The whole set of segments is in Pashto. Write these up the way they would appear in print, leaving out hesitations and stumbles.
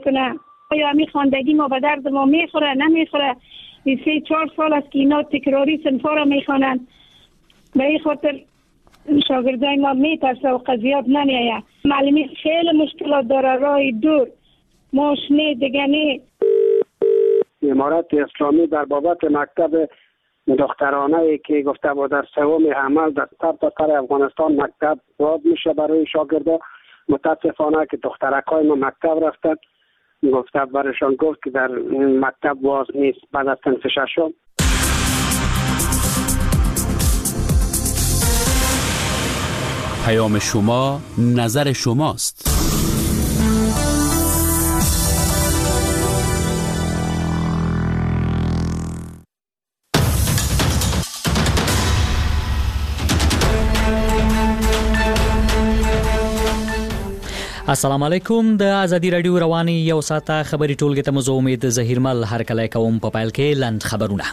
کنه. آیا می خواندگی ما به درد ما میخوره نمیخوره؟ 3-4 سال است که اینا تکراری صنفا را میخوانند. به این خاطر شاگردای ما میترسه و قضیات نمیایه. معلمی خیلی مشکلات داره، راه دور ماشینی دیگه نی. امارت اسلامی در بابت مکتب دخترانه که گفته بود در سوم عمل در سر افغانستان مکتب باز میشه برای شاگردا. متاسفانه که دخترکای ما مکتب رفتن، گفته برشان گفت که در مکتب باز نیست بعد از صنف ششم. پیام شما نظر شماست. السلام علیکم. د ازادي رادیو رواني یو ساعته خبري ټولګه ته مزه امید ظهیرمل هر کله کوم په پایل کې لند خبرونه.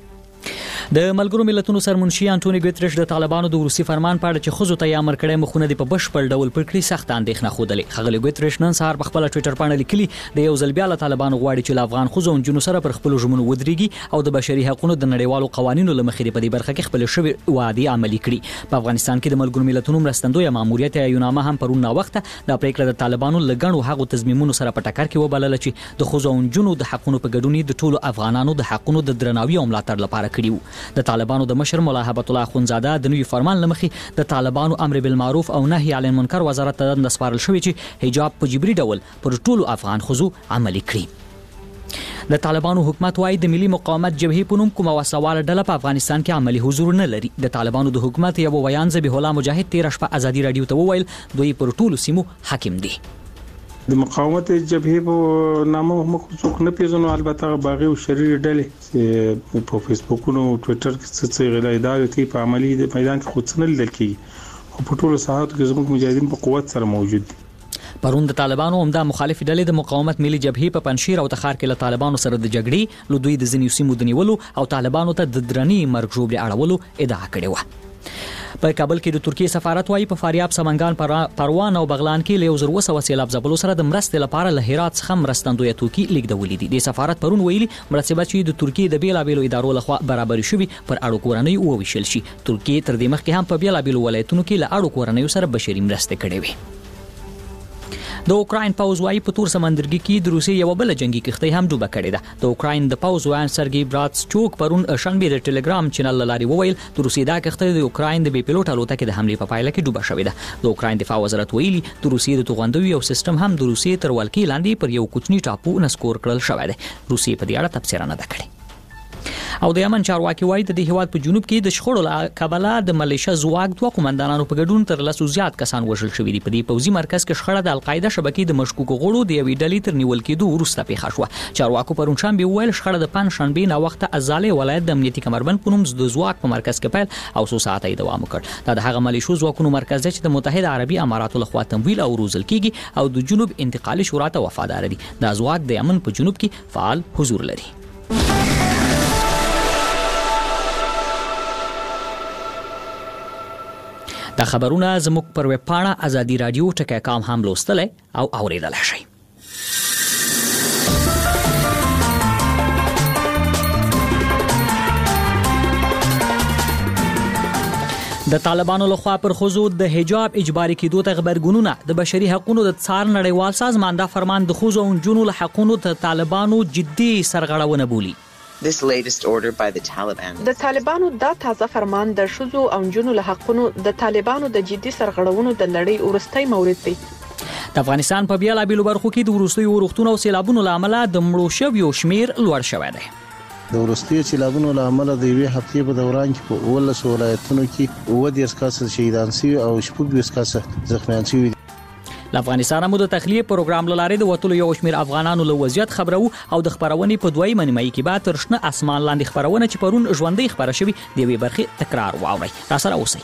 د ملګرو ملتونو سرمنشي انټونی ګوتریش د طالبانو د روسي فرمان په اړه چې خزو ته یا امر کړی مخونه د په بشپړ ډول پر کړی سخت اندېښنه خوده. خغلی ګوتریش نن سهار په خپل ټوئیټر باندې لیکلي د یو ځل بیا له طالبانو غواړي چې افغان خزو او جنو سره پر خپل ژمنو ودرېږي او د بشري حقوقو د نړیوالو قوانینو لمخې په دې برخه کې خپل شوی وعده عملي کړي. په افغانستان کې د ملګرو ملتونو مرستندوی ماموریت یونامه هم پرون نا وخت د پریکړه د طالبانو لګڼو هغو تضمینونو سره په ټکر کې وبلل چې د خزو او جنو د حقوقو په ګډون د ټولو افغانانو د حقوقو د درناوي او ملاتړ لپاره کړیو. د طالبانو د مشر مولا هبت الله خونزاده د نوي فرمان لمخې د طالبانو امر بالمعروف او نهي عن المنکر وزارت ته د سپارل شوی چې حجاب په جبري ډول پر ټولو افغان خزو عملي کړي. د طالبانو حکومت وايي د ملي مقاومت جبهې په نوم کومه وسوال ډله په افغانستان کې عملي حضور نه لري. د طالبانو د حکومت یو بیان ذبیح الله مجاهد 13 شپه ازادي رادیو ته وویل دوی پر ټولو سیمو حاکم دي. د مقاومت جبهې په نامه موږ څوک نه پیژنو، البته باغي او شریر ډلې چې په فیسبوک او ټوئیټر کې څه غلای دا کوي په عملی د میدان کې خود څنل لیدل کیږي او په ټولو ساحاتو کې زموږ مجاهدین په قوت سره موجود دي. پرون د طالبانو عمده مخالف ډلې د مقاومت ملي جبهې په پنشیر او تخار کې له طالبانو سره د جګړې له دوی د ځینې سیمو د نیولو او طالبانو ته د درنی مرګ ژوبل اړولو ادعا کړې و. په کابل کې د ترکیه سفارت وايي په فاریاب، سمنګان، پروان او بغلان کې له 200 سیلاب ځپلو سره د مرستې لپاره له هرات څخه مرستندوی توکي لیږدولې دي. د سفارت پرون ویلي مرستې چې د ترکیه د بیلابېلو ادارو لخوا برابر شوي پر اړو کورنۍ وویشل شي. ترکیه تر دې مخکې هم په بیلابېلو ولایتونو کې له اړو کورنۍ سره بشري مرستې کړې وي. د اوکراین پوز وايي په تور سمندرګي کې د روسي یو بل جنگي کښتۍ هم ډوبه کړې ده. د اوکراین د پوز وایي سرګي براتسچوک پرون شنبه د ټلګرام چینل لاري وویل د روسي دا کښتۍ د اوکراین د بي پيلوټ الوتکې د حمله په پایله کې ډوبه شوې ده. د اوکراین دفاع وزارت ویلي د روسي د توغندوی او سیستم هم د روسي تر ولکې لاندې پر یو کوچني ټاپو نسکور کړل شوی دی. روسي په دې اړه تبصره نه ده کړې. او د یمن چارواکي وايي د هیواد په جنوب کې د شخړو کابل د ملیشیا زواګ دوه قومندانانو په ګډون تر لاسو زیات کسان وژل شوي دي. په دې پوځي مرکز کې شخړه د القاعده شبکې د مشکوکو غړو د یوې ډلې تر نیول کېدو وروسته پیښه شوه. چارواکو پرون شنبه ویل شخړه د پنځشنبه نا وخت ازاله ولایت د امنیتي کمربند په نوم د زواګ په مرکز کې پیل او 100 ساعته دوام وکړ. دا د هغه ملیشو ځواکونو مرکز دی چې د متحده عربي اماراتو لخوا تمویل او روزل کیږي او د جنوب انتقالي شورا ته وفادار دي. دا زواګ د یمن په جنوب کې فعال حضور لري. دا خبرونه زموږ پر ویب پاڼه ازادي رادیو ټکی.com هم لوستلای او اوریدلای شئ. د طالبانو لخوا پر خزو د حجاب اجباري کېدو ته خبرګونونه. د بشري حقوقو د څار نړیوال سازمان دا فرمان د خزو او جنو له حقوقو ته طالبانو جدي سرغړونه بولي. This latest order by the Taliban. د طالبانو دا تازه فرمان د شذو او جنو له حقونو د طالبانو د جدي سرغړونو د لړۍ ورستۍ مورد دی. د افغانستان په بیلابېلو برخو کې د ورستۍ ورښتونو او سیلابونو لامل د مړو شویو شمیر لوړ شوی دی. د ورستۍ سیلابونو لامل د یوې هفتې په دوران کې په 12 ولایتونو کې 10 کسان شهیدان شوي او 16 کسان زخمیان شوي. له افغانستان مو د تخلیه پروګرام لاره د وټولو یو شمیر افغانانو له وضعیت خبرو او د خبرونې په دوی منمای کې بعد ترشنه اسمان لاندې خبرونه چې پرون ژوندۍ خبره شوي د وی برخه تکرار واوري. را سره اوسئ.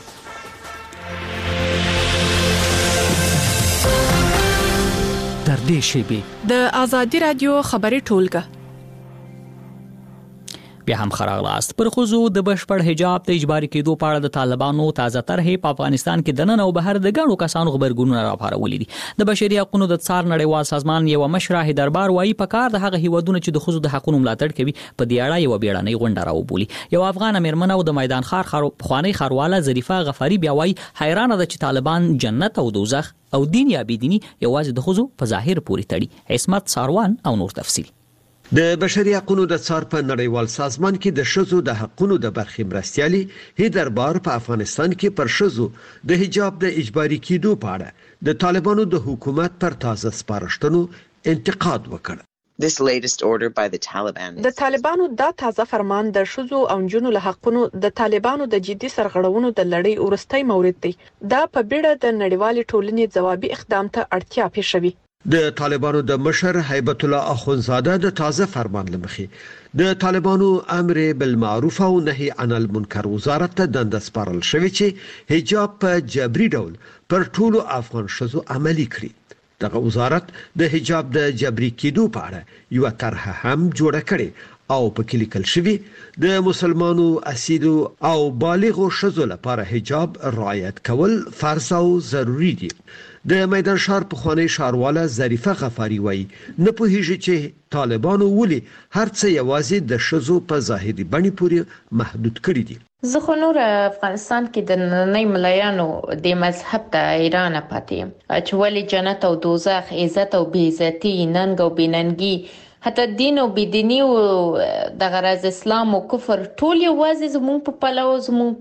در دې شیبه د ازادي رادیو خبري ټولګه بیا هم خراغلاست. پر خوځو د بشپړ حجاب ته اجباري کېدو په اړه د طالبانو تازه طرحې په افغانستان کې د نن او بهر د ګڼو کسانو خبرګونونه راپارولي دي. د بشري حقوقو د څار نړیوال سازمان یو مشر دربار وایي په کار د هغه هیوادونو چې د ښځو د حقوقو ملاتړ کوي په دې اړه یو بیړنۍ غونډه راوبولي. یو افغان میرمن او د میدان ښار پخوانی ښارواله ظریفه غفاری بیا وایي حیرانه ده چې طالبان جنت او دوزخ او دین یا بيدینی یوازې د ښځو په ظاهر پورې تړي. عصمت ساروان او نور تفصیل. د بشري حقوقو د څار په نړیوال سازمان کې د ښځو د حقوقو د برخې مرستیالي هی دربار په افغانستان کې پر ښځو د حجاب د اجباري کېدو په اړه د طالبانو د حکومت پر تازه سپارښتنو انتقاد وکړ. This latest order by the Taliban. د طالبانو دا تازه فرمان د ښځو او نجونو له حقونو د طالبانو د جدي سرغړونو د لړۍ ورستۍ مورد دی. دا په بیړه د نړیوال ټولنې ځوابي اقدام ته اړتیا پېښوي. د طالبانو د مشر هیبت الله اخونزاده د تازه فرمان لمخې د طالبانو امر بالمعروف او نهي عن المنکر وزارت ته دنده سپارل شوې چې حجاب په جبري ډول پر ټولو افغان ښځو عملي کړي. دغه وزارت د حجاب د جبري کېدو په اړه یو طرح هم جوړه کړې او په کې لیکل شوی د مسلمانو اصیلو او بالغو ښځو لپاره حجاب رعایت کول فرض او ضروری دي. د میدان ښار پخوانی ښارواله ظریفه غفاری وایي نه پوهیږي چې طالبانو ولې هر څه یوازې د ښځو په ظاهري بڼې پورې محدود کړي دي. زه خو نور افغانستان کې د نننۍ ملایانو د مذهب ته حیرانه پاتې یم چې ولې جنت او دوزخ، عزت او بې عزتي، ننګ او بېننګي، حتی دین او بيدینی او د غرض اسلام او کفر ټول یوازې زموږ په پلو زموږ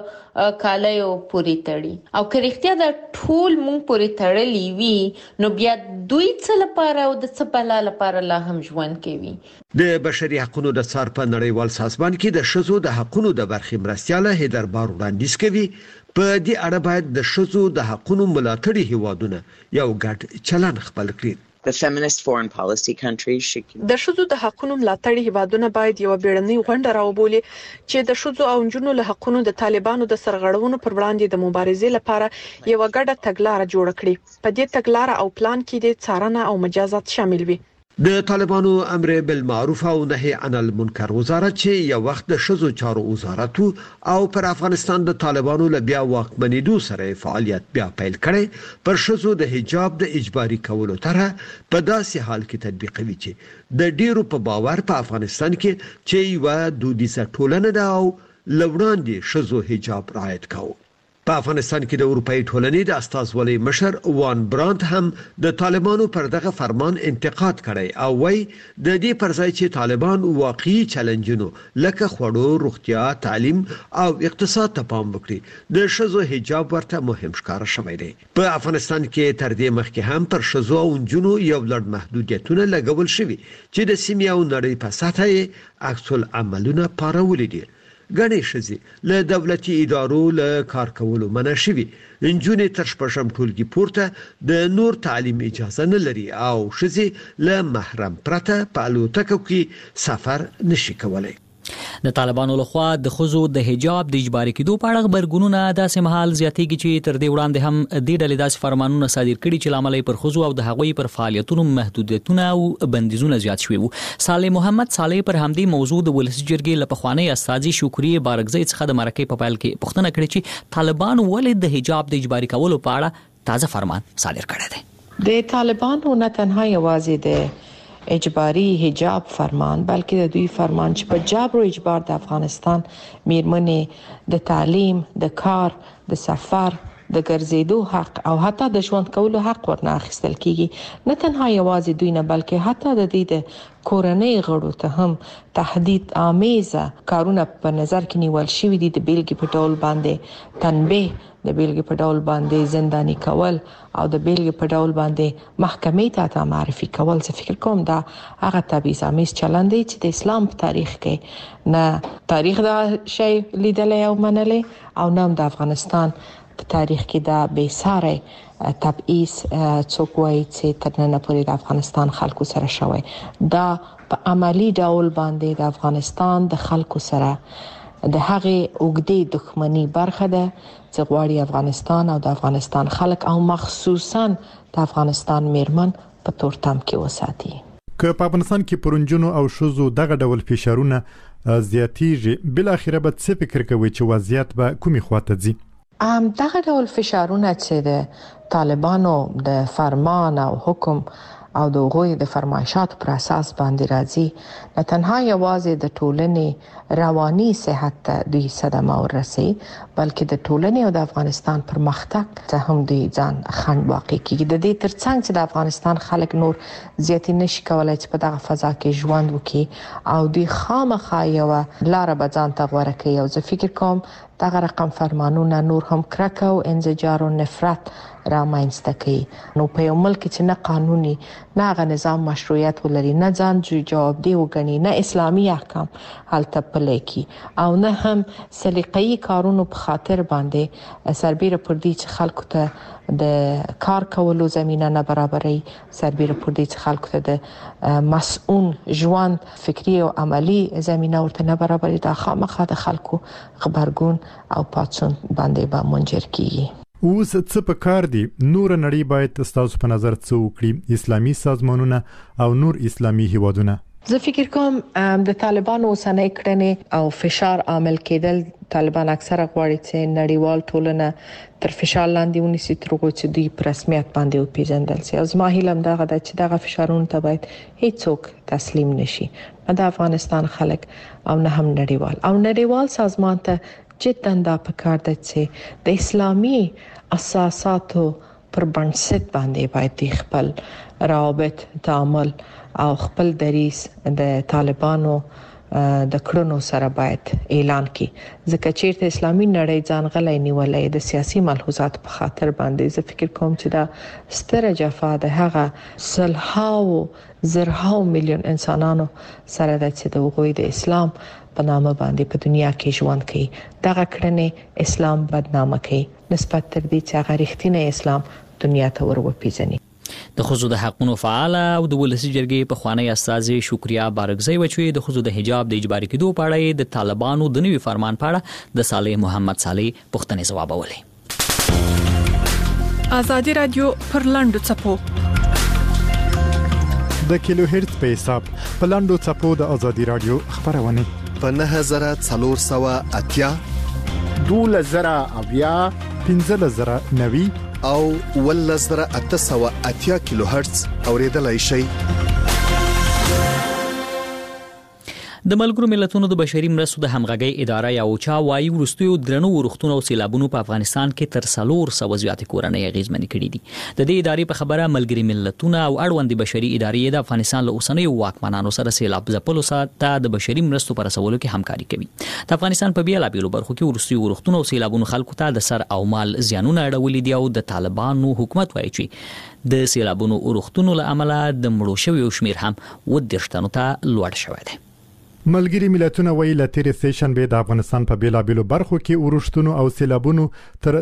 په کالیو پوری تړي. او که رښتیا دا ټول مونږ پوری تړلي وي نو بیا دوی څه لپاره او د څه بلا لپاره لا هم ژوند کوي. د بشري حقوقو د څار په نړیوال سازمان کې د ښځو د حقوقو د برخې مرستیاله هیدربار وړاندیز کوي په دې اړه باید د ښځو د حقوقو ملاتړي هیوادونه یو ګډ چلن خپل کړي. The feminist foreign policy countries should. د ښځو د حقوقو ملاتړي هیوادونه باید یو بیړنۍ غونډه راوبولي چې د ښځو او نجونو له حقوقو د طالبانو د سرغړونو پر وړاندې د مبارزې لپاره یو ګډه تګلارې جوړ کړي. په دې تګلارې او پلان کې د څارنه او مجازات شامل وي. د طالبانو امر بالمعروف او نهي عن المنکر وزارت چې یو وخت د ښځو چارو وزارت او پر افغانستان د طالبانو له بیا واکمنېدو سره فعالیت بیا پیل کړي پر ښځو د حجاب د اجباري کولو طرح په داسې حال کې تطبیقوي چې د ډیرو په باور په افغانستان کې چې یو دودیزه ټولنه ده او لوړاندې ښځو حجاب رعایت کوي. په افغانستان کې د اروپאי ټولنې د استازولۍ مشر وان برانت هم د طالبانو پر دغه فرمان انتقاد کړی او وايي د دې پر ځای چې طالبان واقعي چیلنجونو لکه خوړو، روغتیا، تعلیم او اقتصاد ته پام وکړي د ښځو حجاب ورته مهم ښکاره شوی دی. په افغانستان کې تر دې مخکې هم پر ښځو او نجونو یو لړ محدودیتونه لګول شوي چې د سیمې او نړۍ په سطح یې عکس العملونه پارولي دي. غنې ښځې له دولتي ادارو له کار کولو منع شوي، نجونې تر شپږم ټولګي پورته د نور تعلیم اجازه نه لري او ښځې له محرم پرته په الوتکو کې سفر نشي کولای. د طالبانو لخوا د ښځو د حجاب د اجباري کېدو په اړه خبرګونونه داسې مهال زیاتېږي چې تر دې وړاندې هم د ډلې داسې فرمانونه صادر کړي چې لامل پر ښځو او د هغوی پر فعالیتونو محدودیتونه او بندیزونه زیات شوي وو. صالح محمد صالح پر همدې موضوع د ولسي جرګې له پخوانۍ استازي شکریه بارکزۍ څخه د مرکې په پیل کې پوښتنه کړې چې طالبانو ولې د حجاب د اجباري کولو په اړه تازه فرمان صادر کړی دی. د طالبانو نه تنها یوازې د اجباري حجاب فرمان بلکې د دوی فرمان چې په جبر او اجبار د افغانستان میرمنې د تعلیم، د کار، د سفر، د ګرځېدو حق او حتی د ژوند کولو حق ورنه اخیستل کیږي. نه تنها یوازې دوی نه بلکې حتی د دې د کورنۍ غړو ته هم تهدید آمیزه کارونه په نظر کې نیول شوي دي. د بیلګې په ډول باندې تنبیه، د بیلګې په ډول باندې زنداني کول او د بیلګې په ډول باندې محکمې ته معرفي کول. زه فکر کوم دا هغه تبعیض آمیز چلند دی چې د اسلام په تاریخ کې نه تاریخ دا شی لیدلی او منلی او نه د افغانستان په تاریخ کې دا بې ساري تبعیض څوک وایي چې تر ننه پورې د افغانستان خلکو سره شوی. دا په عملی ډول باندې د افغانستان د خلکو سره د هغې اوږدې دښمنۍ برخه ده چې غواړي افغانستان او د افغانستان خلک او مخصوصا د افغانستان میرمن په تورتم کې وساتي. که په افغانستان کې پرونجونو او شوزو دغه ډول فشارونه زیاتیږي بل اخیره به څه فکر کوي چې وضعیت به کومي خواته ځي؟ دغه ډول فشارونه چې د طالبانو د فرمان او حکم او د غوی د فرمایشات پر اساس باندې راځي نه تنها یوازې د ټولنې رواني صحت ته دوی صدمه ورسي بلکې د ټولنې او د افغانستان پرمختګ ته هم دوی ځان خنډ واقع کیږي. د دې ترڅنګ چې د افغانستان خلک نور زیاتې نشي کولای چې په دغه فضا کې ژوند وکړي او دوی خامخا یو لار به ځان ته غوره کوي. او زه فکر کوم دغه رقم فرمانونه نور هم کرکه او انزجار او نفرت را مینځته کوي. نو په یو ملک چې نه قانوني نه هغه نظام مشروعیت ولري نه ځان جوابدي وګڼي نه اسلامي احکام هلته پلي کی او نه هم سلیقه‌ای کارونو په خاطر باندې سربېره پر دې چې خلکو ته د کار کولو زمينه نه برابرې سربېره پر دې چې خلکو ته د مسؤل ژوند فکری او عملی زمينه ورته نه برابرې د خامخا د خلکو خبرګون او پاتون باندې به منجر کیږي. اوس څه په کار دي نور نړۍ باید تاسو په نظر څه وکړي اسلامي سازمانونه او نور اسلامي هیوادونه؟ زه فکر کوم د طالبانو اوسنۍ کړنې او فشار عامل کېدل طالبان اکثره غواړي چې نړیوال ټولنه تر فشار لاندې ونیسي تر څو چې دوی په رسمیت باندې وپیژندل شي. او زما هیله هم دغه ده چې دغه فشارونه ته باید هیڅوک تسلیم نشي نه د افغانستان خلک او نه هم نړیوال سازمان ته جدا دا پکار ده چې د اسلامي اساساتو پر بنسټ باندې باید خپل روابط تعامل او خپل دریس د طالبانو د کړنو سره باید اعلان کړي ځکه چې اسلامي نړۍ ځان غلې نیولې د سیاسي ملحوظات په خاطر باندې زه فکر کوم چې دا ستره جفا ده هغه سلهاو زرهاو میلیون انسانانو سره د چې د وګړي د اسلام په نامه باندې په دنیا کې ژوند کوي. دغه کړنې اسلام بدنامه کوي نسبت تر دې چې هغه رښتینی اسلام دنیا ته وروپیژني. د خزو د حقونو فعال او د ولسی جرګې په خوانی استاد شکریا بارګزی وچوي د خزو د حجاب د اجباري کېدو په اړه د طالبانو د نوي فرمان په اړه د صالح محمد صالح پوښتنې ځواب ولې. ازادي رادیو پر لاندو چپو د کیلو هرتز په حساب په لاندو چپو د ازادي رادیو خبرونه په 9480 2000 1590 او 1880 کیلو هرتز اوریدلای شي. د ملګرو ملتونو د بشري مرستو د همغږي اداره یا اوچا وايي ورستیو درنو ورختونو او سیلابونو په افغانستان کې تر 400 زیات کورنۍ اغیزمن کړي دي. د دې ادارې په خبره ملګري ملتونه او اړوند بشري ادارې د افغانستان له اوسنیو واکمنانو سره سیلاب ځپلو سره د بشري مرستو پر رسولو کې همکاري کوي. د افغانستان په بیلابیلو برخو کې ورستیو ورختونو او سیلابونو خلکو ته د سر او مال زیانونه اړولې دي او د طالبانو حکومت وايي چې د سیلابونو ورختونو له امله د مړو شویو شمیر هم ودرشتنو ته لوړ شوی دی. ملګری ملتونه ویل تیر سیشن به د افغانستان په بیلابیلو برخو کې ورښتونو او سیلابونو تر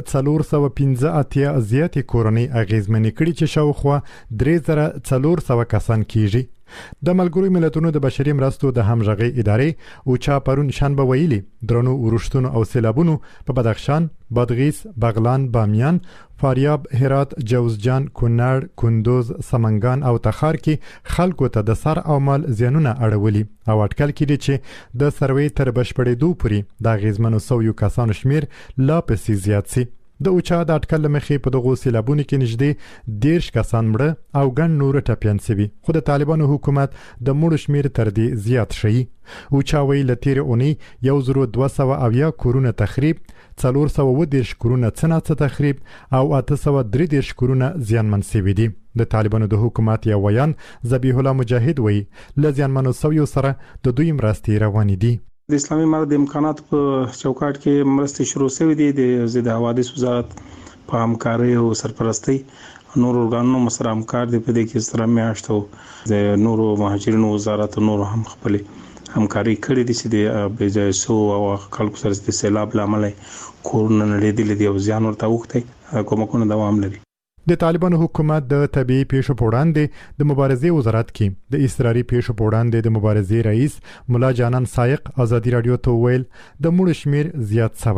415 زیاتې کورنۍ اغیزمنې کړي چې شاوخوا 3400 کسان کیږي. د ملګرو ملتونو د بشري مرستو د همغږي ادارې او چا پرون شنبه ویلي درنو ورښتونو او سیلابونو په بدخشان، بادغیس، بغلان، بامیان، فاریاب، هرات، جوزجان، کونړ، کندوز، سمنګان او تخار کې خلکو ته د سر او مال زیانونه اړولي او اټکل کړي چې د سروي تر بشپړېدو پورې د غیزمنو 100 کسانو شمیر لا پسې زیات شي. د اوچا د اټکل مخې په دغه سیلابونو کې نږدې 10 کسان مړه او ګڼ نور ټپيان شوي خو د طالبانو حکومت د مړو شمیر تر دې زیات شي. اوچا ویل تیر اونۍ 1200 کورونه تخریب، 410 کورونه څنګه تخریب او 833 کورونه زیانمن شوي دي. د طالبانو د حکومت یا ویان ذبیح الله مجاهد وی لزیانمنو سویو سره د دوی مرستې روانې دي. د اسلامي امارت د امکانات په چوکاټ کې مرستې شروع شوې دي. د ضد حوادث وزارت په همکارۍ او سرپرستۍ نور ارګانونو سره همکار دي. په دې کې سره میاشتو د نورو مهاجرینو وزارت نور هم خپل همکاري کړې دي چې د بجایسو او خلکو سره د سیلاب لامل کورونه نړیدل دي او زیان ورته وخته کومکونه دوام لري. د طالبانو حکومت د طبيعي پیښو په وړاندې د مبارزې وزارت کې د اضطراري پیښو په وړاندې د مبارزې رئیس مولا جانان سایق ازادي رادیو ته ویل د مړو شمیر زیات شوی دی.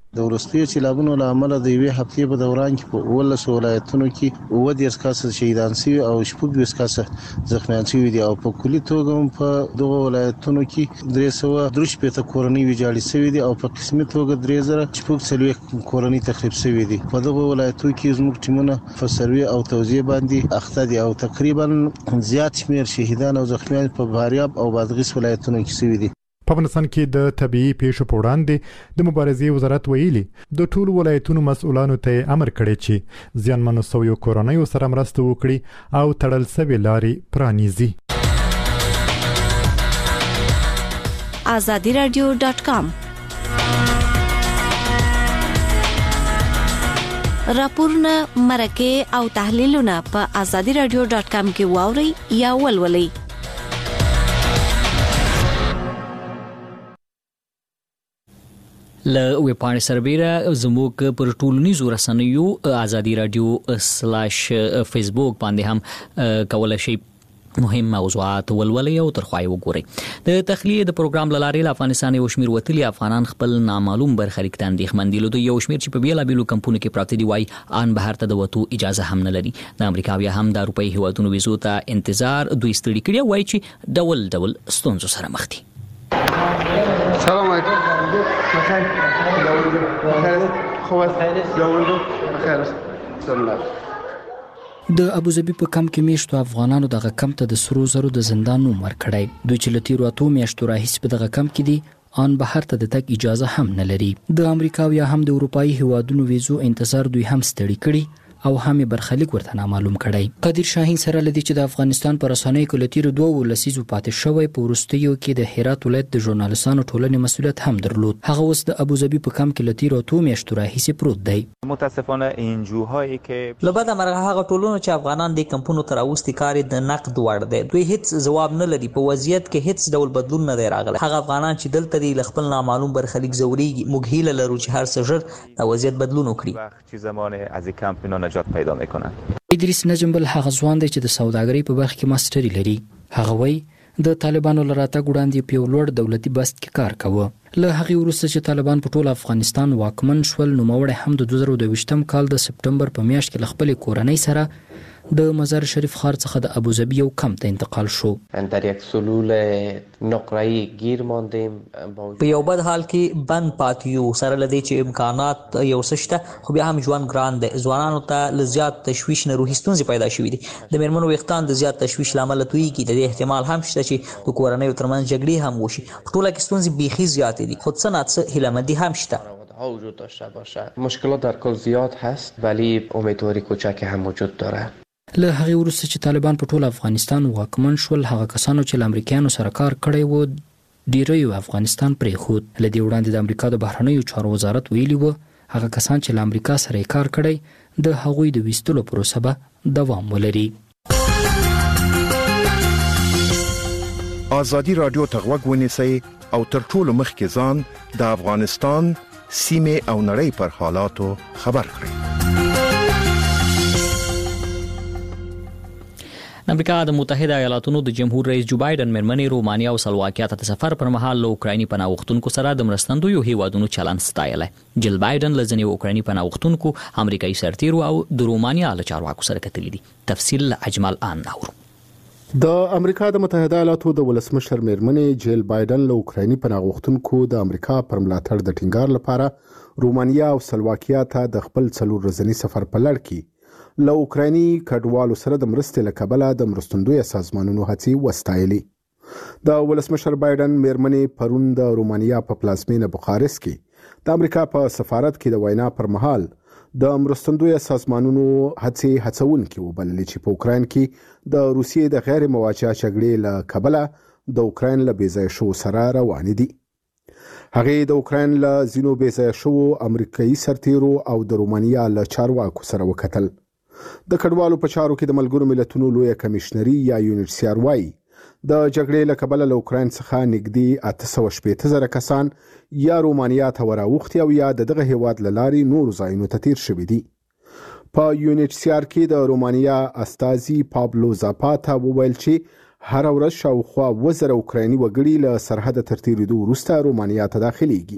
د وروستي سیلابونو له امله د یوې هفتې په دوران کې په 19 ولایتونو کې 10 کسان شهیدان شوي او 16 کسان زخمیان شوي دي او په کلي توګه په دغه ولایتونو کې 313 کورنۍ ویجاړې شوي دي او په قسمي توګه 3040 کورنۍ تخریب شوي دي. په دغه ولایتونو کې زموږ ټیمونه په سروي او توزیع باندې اخته دي او تقریبا زیات شمیر شهیدان او زخمیان په فاریاب او بادغیس ولایتونو کې شوي دي. په افغانستان کې د طبيعي پیښو په وړاندې د مبارزې وزارت ویلي د ټولو ولایتونو مسؤلانو ته امر کړی چې زیانمنو شویو کورنیو سره مرسته وکړي او تړل شوی لارې پرانیزي. azadiradio.com راپورونه مرکه او تحلیلونه په azadiradio.com کې واوري یا ولولئ. له ویبپاڼې سربېره زموږ پر ټولنیزو رسنیو ازادي رادیو / فیسبوک باندې هم کولای شئ مهم موضوعات ولولئ او ترخوای وګورئ. د تخلیه د پروګرام لارې افغانستان یو شمیر وتلي افغانان خپل نامعلوم برخلیک ته اندېښمن دي. له یو شمیر چې په بیلابیلو کمپونو کې پراته دي وای ان بهر ته د وتو اجازه هم نه لري. د امریکا بیا هم د اروپאי هیوادونو ویزو ته انتظار دوی ستړي کړي وای چې ډول ستونزو سره مخ دي. سلام علیکم. بخیر. د ابوظبي په کم کې میشتو افغانانو دغه کم ته د سرو زرو د زندان نوم ورکړی. دوی چې لتیرو اتو میاشتو راهیسې په دغه کم کې دي ان بهر ته د تک اجازه هم نه لري. د امریکا یا هم د اروپאי هیوادونو ویزو انتظار دوی هم ستړي کړي او هم برخلیک ورته نامعلوم کړی. قادر شاهین سره لدی چې د افغانستان پر رسنیو کې لتیرو 2 لسیزو پاتې شوی په ورستیو کې د هرات ولایت د ژورنالیستانو ټولنې مسؤلیت هم درلود. هغه اوس د ابوظبي په کم کې لتیرو 2 میاشتو راهیسې پروت دی. متاسفانه انجوهایی که لبد امرغه هغه ټولونه چې افغانان د کمپونو تر اوستي کار د نقد وړ دی. دوی هیڅ جواب نه لري. په وضعیت کې هیڅ ډول بدلون نه دی راغلی. هغه افغانان چې دلته دی خپل نامعلوم برخلیک زوريږي. موږ هیله لرو چې هر څه ژر د وضعیت بدلون وکړي. چې زمانه از کمپونو نجات پیدا میکنه. ادریس نجمبل هغه ځوان دی چې د سوداګرۍ په برخه کې ماستري لري. هغه وایي د طالبانو لراته ګوډاندې په لوړ دولتي بست کې کار کاوه. له هغه وروسته چې طالبان په ټول افغانستان واکمن شول نو موړ هم د 2022م کال د سپټمبر په میاشت کې خپل کورنۍ سره د مزار شریف ښار څخه د ابوظبي یو کم ته انتقال شو. در یک سلول نقره‌ای گیر ماندیم. په یو بد حال کې بند پاتیو سره لدی چې امکانات یو سشته خو بیا هم ژوند ګران دی. ځوانانو ته لزیات تشویش نه روحي ستونزې پیدا شوې دي. د میرمنو وختان د زیات تشویش لامل توي کې د احتمال هم شته چې د کورنۍ ترمنځ جګړې هم وشي. ټوله کې ستونزې بيخي زیات دي. خود څه هیله‌مندي هم شته. وجود داشته باشه. مشکلات در کل زیاد هست ولی امیدواری کوچک هم وجود داره. له هغه وروسته چې طالبان په ټول افغانستان واکمن شول هغه کسانو چې امریکایانو سره کار کړی وو ډیرو افغانستان پرې خود. لدی وړاندې د امریکا د بهرنیو چارو وزارت ویلي وو هغه کسان چې امریکا سره کار کړی د هغوی د ویستلو پروسه به دوام ولري. ازادي رادیو ته غوږ ونیسئ او تر ټولو مخکې ځان د افغانستان سیمه او نړۍ پر حالاتو خبر کړئ. امریکا د متحده ایالاتونو د جمهور رئیس جو بایدن مرمنې رومانیا او سلواکیا ته سفر پر مهال له اوکرایني پناهغښتونکو سره د مرستندویو هیوادونو چلند ستایلی. جل بایدن له ځینې اوکرایني پناهغښتونکو امریکایي سرتیرو او د رومانیا له چارواکو سره کتلي دي. تفصیل اجمل آن اورو. د امریکا د متحده ایالاتو د ولسمشر مرمنې جیل بایدن له اوکرایني پناهغښتونکو د امریکا پر ملاتړ د ټینګار لپاره رومانیا او سلواکیا ته د خپل 4 ورځني سفر په لړ کې له اوکرایني کډوالو سره د مرستې له کبله د مرستندوی سازمانونو هڅې وستایلې. د ولسمشر بایدن میرمنې پرون د رومانیا په پلازمینه بوخارست کې د امریکا په سفارت کې د وینا پر مهال د مرستندوی سازمانونو هڅې هڅونکي وبللې چې په اوکراین کې د روسیې د غیر مواجهه جګړې له کبله د اوکراین له بېځایه شو سره روان دي. هغه د اوکراین له زینو بېځایه شو امریکایي سرتیرو او د رومانیا له چارواکو سره وکتل. د کډوالو په چارو کې د ملګرو ملتونو لوی کمشنري یا یونیسیار وايي د جګړې له کبله له اوکراین څخه نږدې 880,000 کسان یا رومانیا ته وراوښتي او یا دغه هیواد له لارې نور ځایونو ته تیر شوي دي. په یونیسیار کې د رومانیا استازي پابلو زاپاتا وویل چې هر ورځ شاوخوا 1000 اوکرایني وګړي له سرحد تر تیریدو وروسته رومانیا ته داخليږي.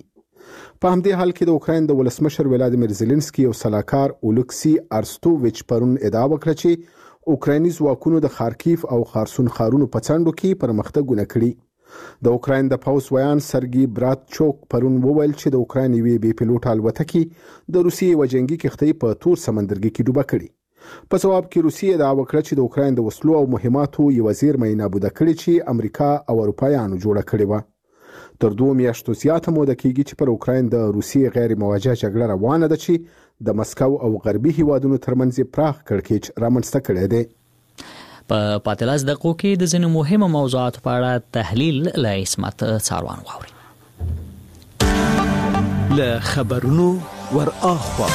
په همدې حال کې د اوکراین د ولسمشر ولادیمیر زيلنسکي او سلاکار اولکسي ارستوویچ پرون ادعا وکړه چې اوکرایني ځواکونو د خارکیف او خارسون ښارونو په څنډو کې پرمختګونه کړي. د اوکراین د پوځ ویان سرګي براتچوک پرون وویل چې د اوکراین یوې بې پیلوټ الوتکې د روسیې یوه جنگي کښتۍ په تور سمندرګي کې ډوبه کړې. په ځواب کې روسیې ادعا وکړه چې د اوکراین د وسلو او مهماتو یوه زیرمه نابوده کړې چې امریکا او اروپایانو جوړه کړې وه. تر 2 میاشتو زیاته موده کېږي چې پر اوکراین د روسیې غیر موجه جګړه روانه ده چې د مسکو او غربي هیوادونو ترمنځ پراخ کړکېچ رامنځته کړی دی. په پاتلاس دقیقو کې د ځینو مهمو موضوعاتو په اړه تحلیل له عصمت څاروان واوري. له خبرونو ور اخوا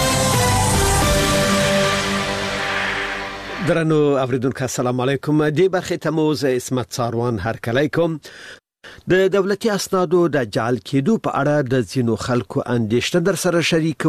درنو اوریدونکو السلام علیکم. د برخې تموز عصمت څاروان هرکلی کوم. د دولتي اسنادو د جعل کېدو په اړه د ځینو خلکو اندېښنه در سره شریکو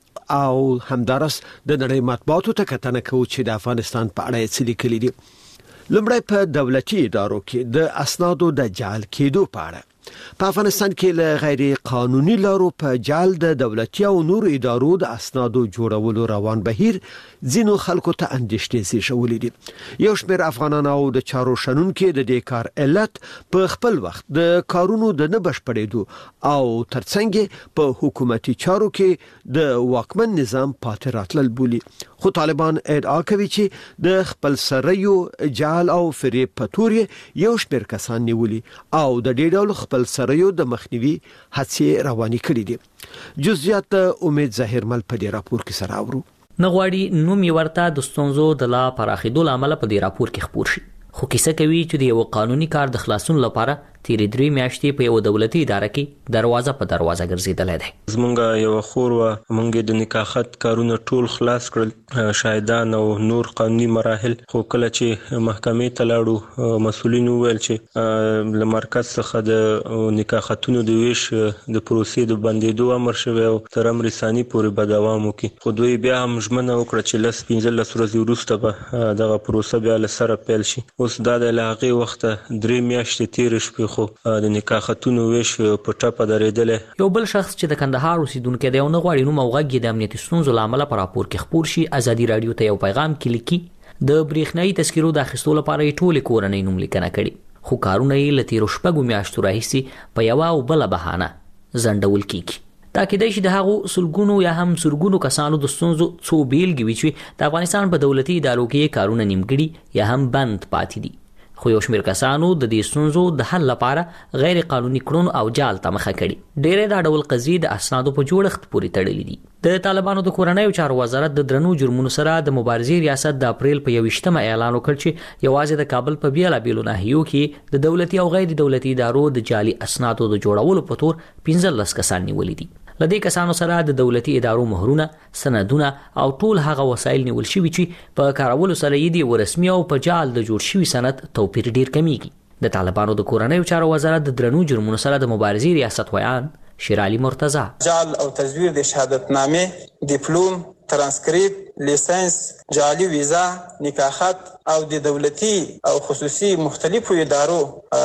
او همدارس د نړۍ مطبوعاتو ته کتنه کوي چې د افغانستان په اړه څه لیکلي دي. لومړی په دولتي ادارو کې د اسنادو د جعل کېدو په اړه په افغانستان کې له غیر قانوني لارو په جعل د دولتي او نور ادارو د اسنادو جوړولو روان بهیر ځینو خلکو ته اندېښنې زیږولې دي. یو شمېر افغانان او د چارو شنونکو د دې کار علت په خپل وخت د کارونو د نه بشپړېدو او ترڅنګ په حکومتي چارو کې د واکمن نظام پاتې راتلل بولي. خو طالبان ادعا کوي چې د خپل سریو جعل او فریب په تور یو شمېر کسان نیولي او د دې ډول خپل سریو د مخنیوي هڅې روانې کړې دي. جزئیات امید ظاهرمل په دې راپور کې سره اورو. نغواړي نوم یې ورته د ستونزو د لا پراخېدو لامل په دې راپور کې خپور شي. خو کیسه کوي چې د یو قانوني کار د خلاصون لپاره تیرې 3 میاشتې په یو دولتي اداره کې دروازه په دروازه ګرځېدلې ده. زمونږ یو خور و مونږ د نکاحت کارونه ټول خلاص کړل، شاهدان او نور قانوني مراحل. خو کله چې محکمې ته لاړو مسؤلین وویل چې له مرکز څخه د نکاحتونو د ویش د پروسې د بندېدو امر شوی او تر امر ثاني پورې به دوام وکړي. خو دوی بیا هم ژمنه وکړه چې 15 ورځې وروسته به دغه پروسه بیا له سره پیل شي. اوس دا د هغې وخته 3 میاشتې تېرې شوې خو د نکاحتونو ویش په ټپه درېدلی. یو بل شخص چې د کندهار اوسیدونکی دی او نه غواړي نوم او غږ یې د امنیتي ستونزو له امله په راپور کې خپور شي، ازادي راډیو ته یو پیغام کې لیکي د برېښنایي تذکرو د اخیستو لپاره یې ټولې کورنۍ نوم لیکنه کړي، خو کارونه یې له تېرو 6 میاشتو راهیسې په یوه او بله بهانه ځنډول کېږي. دا کېدای شي د هغو سلګونو یا هم زرګونو کسانو د ستونزو څو بیلګې وي چې د افغانستان په دولتي ادارو کې کارونه نیمګړي یا هم بند پاتې دي. خو یو شمېر کسانو د دې ستونزو د حل لپاره غیر قانوني کړنو او جعل ته مخه کړي. ډېرې دا ډول قضیې د اسنادو په جوړښت پورې تړلې دي. د طالبانو د کورنیو چارو وزارت د درنو جرمونو سره د مبارزې ریاست د اپریل په 21مه اعلان وکړ چې یوازې د کابل په بیلابیلو ناحیو کې د دولتي او غیر دولتي ادارو د جعلي اسنادو د جوړولو په تور 15 کسان نیولي دي. لدې کسانو سره د دولتي ادارو مهرونه، سندونه او ټول هغه وسایل نیول شوي چې په کارولو سره یې د ورسمي او په جعل د جوړ شوي سند توپیر ډیر کمیږي. د طالبانو د کورنیو چارو وزارت د درنو جرمونو سره د مبارزې ریاست ویان شیرعلی مرتضی جعل او تزویر د شهادتنامې، دیپلوم، ترانسکریپت، لیسنس، جعلي ویزا، نکاحت او د دولتي او خصوصي مختلفو ادارو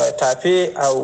ټاپې او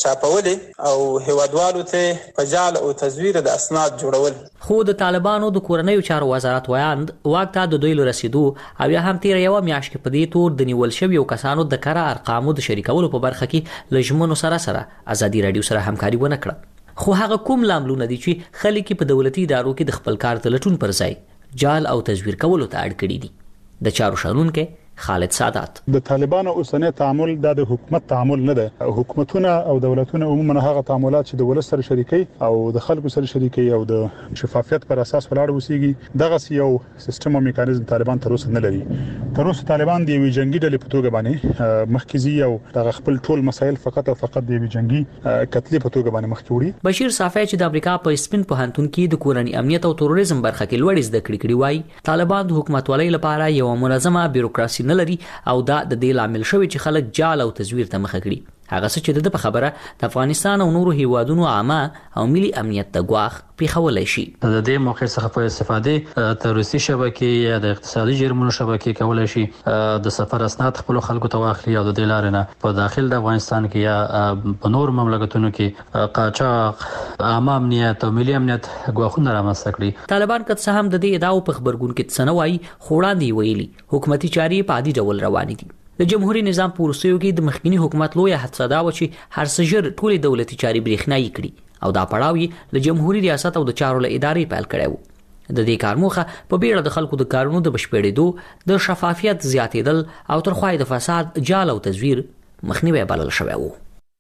شاپولې او هیوادوالو ته په جعل او تزویر د اسناد جوړول. خو د طالبانو د کورنیو چارو وزارت ویاند واک ته د دوی لرسیدو او یا هم تیر یو میاشت کې په دې تور د نیول شویو کسانو د کره ارقامو د شریکولو په برخه کې لژمنو سره ازادي راډیو سره همکاري ونه کړه. خو هغه کوم لاملونه دي چې خلک په دولتي ادارو کې د خپل کار د لټون پر ځای جعل او تزویر کولو ته اړ کړي دي؟ د چارو شنونکو خالد سادات: د طالبانو اوسنی تعامل د حکومت تعامل نه ده. حکومتونه او دولتونه عموما هغه تعاملات چې د ولس سره شریکي او د خلکو سره شریکي او د شفافیت پر اساس ولاړ وسیږي، دغه یو سیستم او میکانیزم طالبان تر اوسه نه لري. تر اوسه طالبان د یوې جنگي ډلې په توګه باندې مخکزي او د خپل ټول مسایل فقط او فقط د یوې جنگي کتلې په توګه باندې مخ وړي. بشیر صافی چې د امریکا په سپین پوهنتون کې د کورنۍ امنیت او تروریزم برخه کې لوړ زده کړې کړې وای، طالبان د حکومتولۍ لپاره یو منظمه بیروکراسي نه لري او دا د دې لامل شوی چې خلک جعل او تزویر ته مخه کړي. هغه څه چې د خبره د افغانستان او نورو هیوادونو عامه او ملي امنیت ته ګواښ پیښولی شي. د دې موقع څخه په استفادې تروریستي شبکې یا د اقتصادي جرمونو شبکې کولای شي د سفر اسناد خپل خلکو ته واخلي او د دې لارې نه په داخل د افغانستان کې یا په نور مملکتونو کې قاچاق، عامه امنیت او ملي امنیت ګواښونه رامنځته کړي. طالبان که څه هم د دې ادعاو په خبرګون کې څه نه وایي، خو وړاندې ویلي حکومتي چارې په عادي ډول روانې دي. د جمهوریت نظام په وروستیو کې د مخکنی حکومت لویه هڅه دا و چې هر څه ژر ټولې دولتي چارې برېښنایي کړي او دا پړاو یې د جمهوریت ریاست او د چارو له ادارې پیل کړی و. د دې کار موخه په بیړه د خلکو د کارونو د بشپړېدو، د شفافیت زیاتېدل او ترخوای د فساد، جال او تزویر مخنیوی بلل شوی و.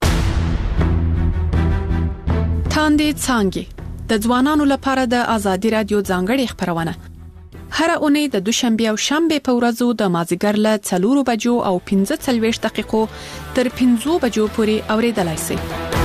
تاندې څانګې د ځوانانو لپاره د ازادي رادیو ځانګړې خبرونه هر اونۍ د دوشنبه او شنبه په ورځو د مازیګر له 4 بجو او 45 دقیقو تر 5 بجو پورې اوریدلای شئ.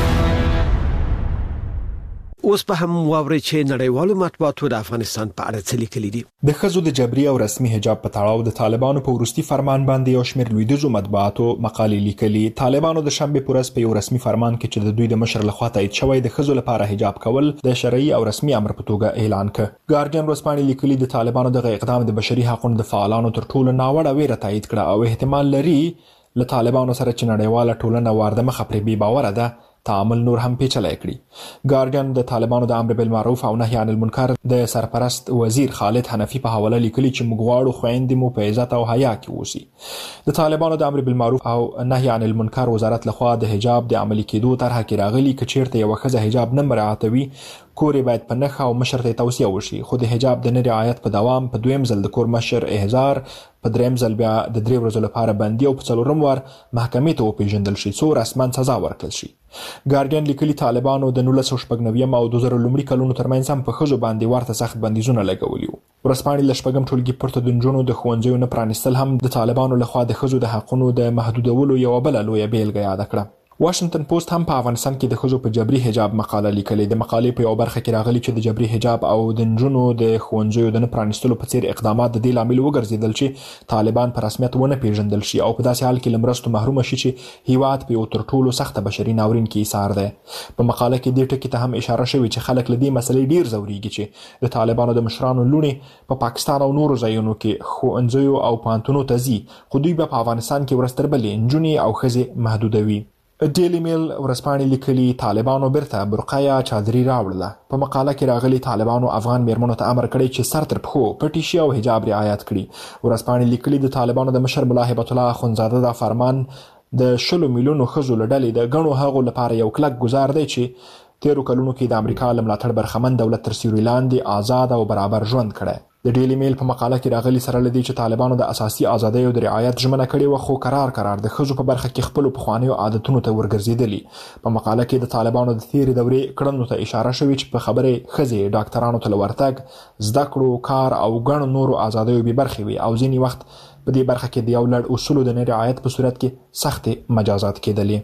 اوس په هم واوري چې نړیوالو مطبوعاتو د افغانستان په اړه څه لیکلي دي. د ښځو د جبري او رسمي حجاب په تړاو د طالبانو په وروستي فرمان باندې یو شمېر لویدیځو مطبوعاتو مقالې لیکلي. طالبانو د شنبه په ورځ په یو رسمي فرمان کې چې د دوی د مشر لخوا تایید شوی د ښځو لپاره حجاب کول د شرعي او رسمي امر په توګه اعلان کړ. ګارډین ورځپاڼې لیکلي د طالبانو دغه اقدام د بشري حقوقو د فعالانو تر ټولو ناوړه ویره تایید کړه او احتمال لري له طالبانو سره چې نړیواله ټولنه وارده مخه پرې بې باوره ده تعامل نور هم پیچلی کړي. ګارډین د طالبانو د امر بالمعروف او نهي عن المنکر د سرپرست وزیر خالد حنفي په حواله لیکلي چې موږ غواړو خويندې مو په عزت او حیا کې اوسي. د طالبانو د امر بالمعروف او نهي عن المنکر وزارت لخوا د حجاب د عملي کېدو طرحه کې راغلي چې چیرته یو ښځه حجاب نه مراعاتوي کور باید په نخښه او مشر ته توصیه وشي، خو د حجاب د نه رعایت په دوام په دویم ځل د کور مشر احضار، په دریم ځل بیا د 3 ورځو لپاره بندي او په 4م وار محکمې ته وپیژندل شي څو رسما سزا ورکړل شي. ګارډین لیکلي طالبانو د 1999 او 2000 لومړي کلونو ترمنځ هم په ښځو باندې ورته سخت بندیزونه لګولي وو. ورځپاڼې له شپږم ټولګي پورته د نجونو د ښوونځیو نه پرانیستل هم د طالبانو لخوا د ښځو د حقونو د محدودولو یوه بله لویه بیلګه یاده کړه. واشنگټن پوسټ هم په افغانستان کې د ښځو په جبري حجاب مقاله لیکلې. د مقالې په یو برخه کې راغلي چې د جبري حجاب او د نجونو د ښوونځیو د نه پرانیستلو په څیر اقدامات د دې لامل وګرځیدل چې طالبان په رسمیت ونه پیژندل شي او په داسې حال کې له مرستو محروم شي چې هیواد په یو تر ټولو سخته بشري ناورین کې ایسار دی. په مقاله کې دې ټکي ته هم اشاره شوې چې خلک له دې مسلې ډیر ځوريږي چې د طالبانو د مشرانو لوڼې په پاکستان او نورو ځایونو کې ښوونځیو او پوهنتونونو ته ځي، خو دوی په افغانستان کې ورځ تر بلې نجونې او ښځې محدودوي. ډیلی میل ورځپاڼې لیکلي طالبانو بیرته برقه یا چادري راوړله. په مقاله کې راغلي طالبانو افغان میرمنو ته امر کړی چې سر تر پښو پټې شي او حجاب رعایت کړي. ورځپاڼې لیکلي د طالبانو د مشر ملا هبت الله اخندزاده دا فرمان د 10 میلیونو ښځو له ډلې د ګڼو هغو لپاره یو کلک ګزار دی چې 13 کلونو کې د امریکا له ملاتړ برخمن دولت تر سیوري لاندې آزاد او برابر ژوند کړی. د ډیلی میل په مقاله کې راغلي سره لدی چې طالبانو د اساسي ازادیو د رعایت ژمنه کړې و، خو قرار د ښځو په برخه کې خپل پخوانیو عادتونو ته ورګرځېدلي. په مقاله کې د طالبانو د تیرې دورې کړنو ته اشاره شوې چې په خبرې ښځې ډاکټرانو ته ورتګ، زده کړو، کار او ګڼو نورو ازادیو به برخې وي او ځینې وخت په دې برخه کې د یو لړ اصولو د نه رعایت په صورت کې سخت مجازات کېدلې.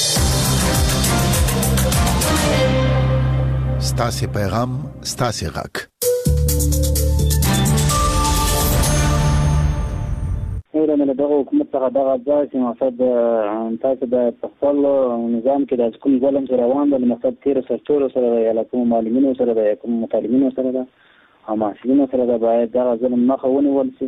ستاسو پیغام ستاسو غږ. ایران له دغه حکومت څخه دغه ځای چې مقصد تاسو د خپل نظام کې د کوم ظلم سره روان دي، مقصد تیر سرتور سره د کوم معلمینو سره د کوم مطالبینو سره د حماسینو سره د باید دغه ظلم مخه ونیول شي.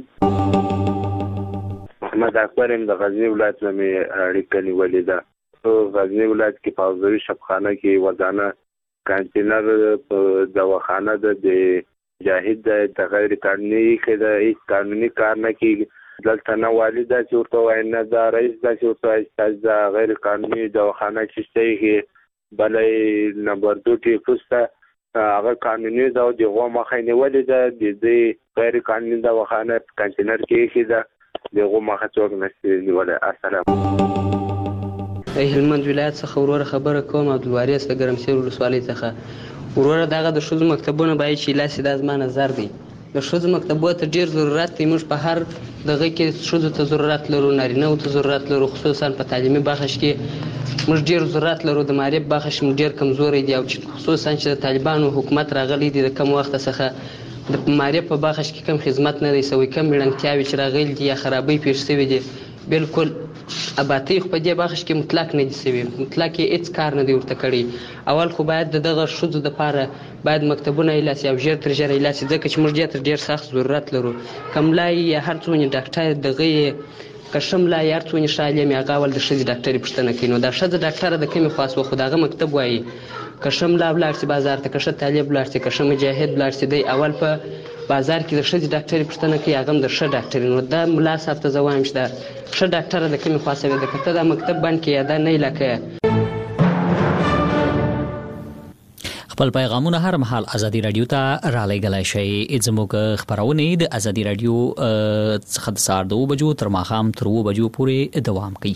محمد اکبر د غزنی ولایت نه اړیکه نیولې ده. غزنی ولایت کې په حضوري شبخانه کې ودانه کانتینر په دواخانه د جاهد د غیر قانوني کې د هیڅ قانوني کار نه کیږي. دلته نه والده چې ورته وایي نه دا رئیس دا چې ورته وایي ستاسو د غیر قانوني دواخانه چې شته بلې نمبر 2 ټیپوس ته هغه قانوني ده او دغه مخه نیولې ده. د دې غیر قانوني دواخانه په کانتینر کې ایښې ده، دغه مخه څوک نشي نیولی. السلام. هلمند ولایت څخه وروره خبره کوم، عبدالوارث د ګرمسیر ولسوالۍ څخه. وروره دغه د ښځو مکتبونه باید چې لاسې دا زما نظر دی. د ښځو مکتبو ته ډیر ضرورت دی. موږ په هر دغه کې ښځو ته ضرورت لرو، نارینه‌و ته ضرورت لرو، خصوصا په تعلیمي بخش کې موږ ډیر ضرورت لرو. د معرف بخش موږ ډیر کمزوري دی او خصوصا چې د طالبانو حکومت راغلی دی د کم وخت څخه د معرف په بخش کې کم خدمت نه دی سوی، کم وړاندتیاوې چې راغلي دي یا خرابۍ پیښ شوې دي بالکل اباتی خو په دې بخش کې مطلق نه دي سوي، مطلق هیڅ کار نه دی ورته کړی. اول خو باید دغه شذو د پاره باید مکتبونه ایلاس او ژر تر ژره ایلاس، ځکه چې موږ ډېر سخت ضرورت لرو. کملای یا هر څونه ډاکټر دغه کشم لا یار څونه شالې می هغه ول د شذ ډاکټري پښتنه کینو دا شذ ډاکټر د کومې خاص و خداغه مکتب وایي کشم لا بلارسي بازار ته کشه طالب بلارسي کشه مجاهد بلارسي دی اول په بازار کې د شذ ډاکټري پښتنه کوي هغه د ش ډاکټري نو دا ملا صاحب ته زوایم شته ش ډاکټر د کومې خاصه ده کته د مکتب باندې یاده نه لکه. خپل پیغامونه هر مهال ازادي رادیو ته را لېږلای شئ. زموږ خبرونه د ازادي رادیو څخه د سهار 2 بجو تر ماښام 3 بجو پورې دوام کوي.